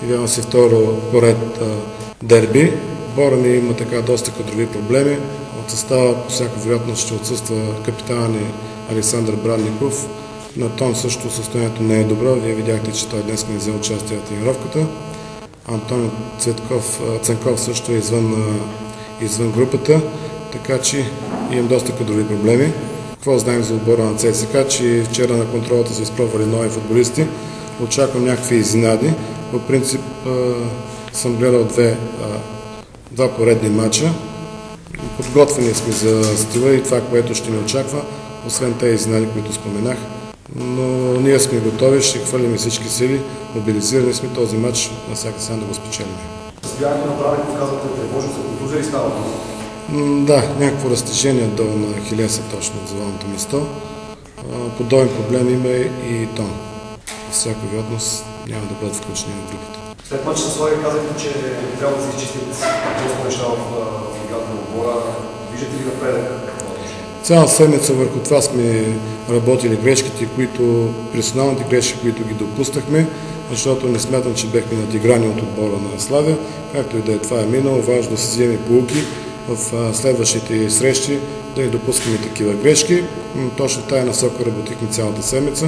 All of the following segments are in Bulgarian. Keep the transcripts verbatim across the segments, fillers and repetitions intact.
Явява се второ поред дерби. Отбора ни има така доста кадрови проблеми. От състава по всяка вероятност ще отсъства капитана ни Александър Брадников. На Тон също състоянието не е добро. Вие видяхте, че той днес не взе участие в тренировката. Антон Цветков, Ценков също е извън, извън групата, така че имам доста кадрови проблеми. Какво знаем за отбора на ЦСКА, че вчера на контролата са изпробвали нови футболисти. Очаквам някакви изненади. По принцип съм гледал две, два поредни матча. Подготвени сме за стила и това, което ще ни очаква, освен тези изненади, които споменах. Но ние сме готови, ще хвърлим всички сили, мобилизирани сме този матч на всяка цена да го спечелим. Състоянието на правенето, казвате, тревожно за контузия и става? Да, някакво разтежение долу на хилеса точно от завалното место. Подобен проблем има и Тон. Всяка вероятност няма да бъдат включени в групата. След матча с Лагер казахте, че трябва да се изчистят доста неща в играта на отбора. Виждате ли напредък? Цяла седмица върху това сме работили грешките, които, персоналните грешки, които ги допуснахме, защото не смятам, че бехме надиграни от отбора на Славия. Както и да е, това е минало, важно да се вземе поуки в следващите срещи, да не допускаме такива грешки. Точно в тая насока работихме цялата седмица.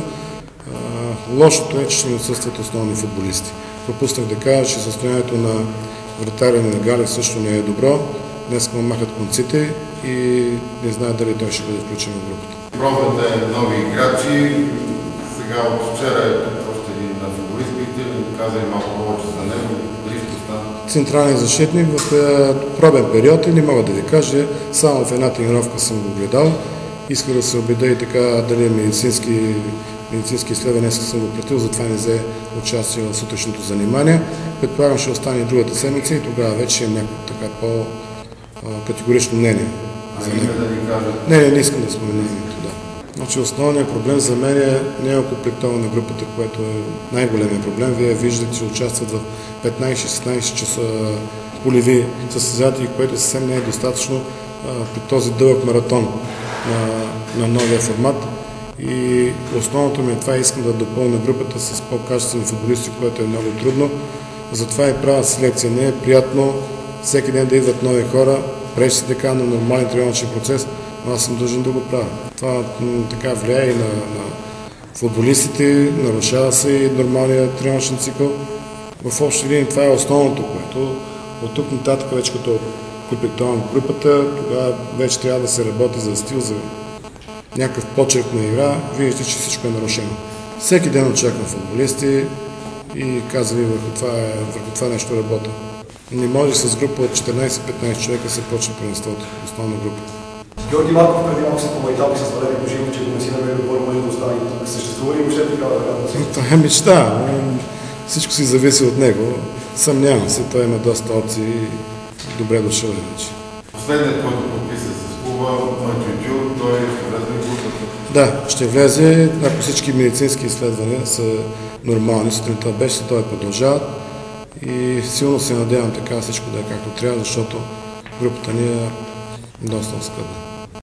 Лошото е, че ще ни отсъстват основни футболисти. Пропуснах да кажа, че състоянието на вратаря на Галев също не е добро. Днес му махат конците и не знае дали той ще бъде включен в групата. Пробвате нови играчи. Сега от вчера е още един на футболист. Бихте ли казали малко повече за него? Дали ще стане? Централен защитник в пробен период и не мога да ви кажа. Само в една тренировка съм го гледал. Иска да се убеда и така дали е медицински, медицински изследвания. Днес съм го пратил, затова не взе участие в сутрешното занимание. Предполагам, ще остане и другата седмица и тогава вече е някакво така по- категорично мнение. А име да ви кажа? Не, не, не искам да спомена името, да. Значи основният проблем за мен е не е окомплектоване на групата, което е най-големият проблем. Вие виждате, че участват в петнайсет-шестнайсет часа полеви състезатели, което съвсем не е достатъчно а, при този дълъг маратон на, на новия формат. И основното ми е това, искам да допълня групата с по-качествени футболисти, което е много трудно. Затова и правя селекция. Не е приятно всеки ден да идват нови хора, пречи се така на нормален тренировъчен процес, но аз съм дължен да го правя. Това така влияе и на, на футболистите, нарушава се и нормалния тренировъчен цикъл. В общи линии това е основното, което от тук нататък вече като комплектувам групата, тогава вече трябва да се работи за стил, за някакъв почерк на игра. Виждате, че всичко е нарушено. Всеки ден очаквам футболисти и казвам ви върху това, върху това нещо работа. Не може с група от четиринайсет-петнайсет човека се почне първенството, основна група. Георги Марков преди малко се помайтал и с Валерий Божинов, че ако не си намери отбор, може да остане тук. Съществува ли въобще такава вероятност? Това е мечта. Всичко си зависи от него. Съмнявам се, той има доста опции и добре дошъл иначе. Последният, който подписа с клуба, Матюджу, той ще влезе в групата? Да, ще влезе, ако всички медицински изследвания са нормални. Сутринта беше, той продължава. И силно се надявам така всичко да е както трябва, защото групата ни е доста скъпа.